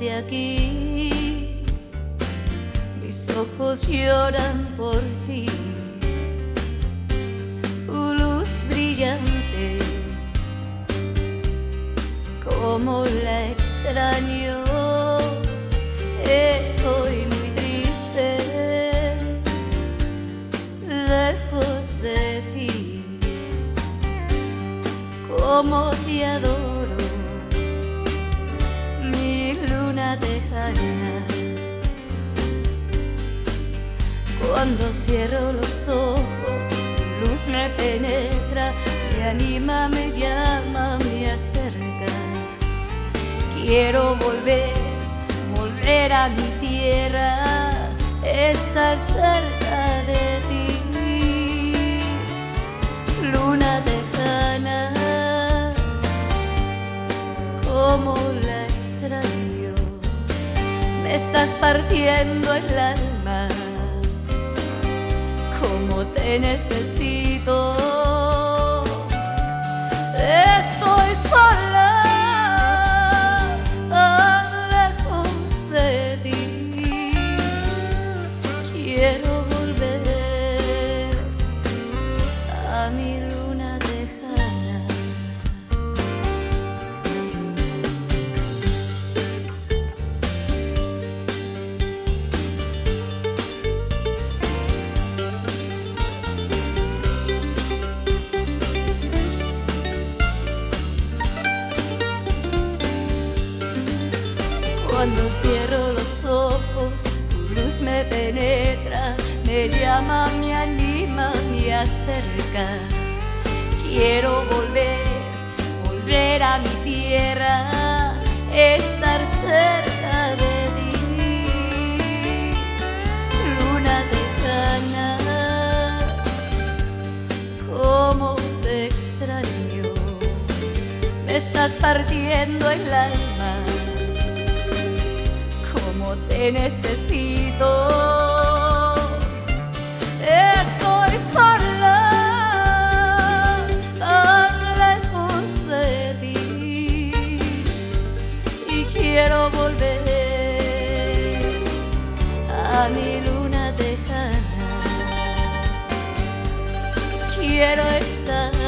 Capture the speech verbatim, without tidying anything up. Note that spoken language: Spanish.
desde aquí. Mis ojos lloran por ti, tu luz brillante, como la extraño. Estoy muy triste, lejos de ti. Como te adoro, mi luna tejana. Cuando cierro los ojos, tu luz me penetra, me anima, me llama, me acerca. Quiero volver, volver a mi tierra, estar cerca de ti. Luna tejana, como la extraño, me estás partiendo el alma, como te necesito. Estoy sola, tan lejos de ti. Quiero volver a mi luna tejana. Cuando cierro los ojos, tu luz me penetra, me llama, me anima, me acerca. Quiero volver, volver a mi tierra, estar cerca de ti. Luna tejana, como te extraño, me estás partiendo el alma, como te necesito. Estoy sola, tan lejos de ti, y quiero volver a mi luna tejana. Quiero estar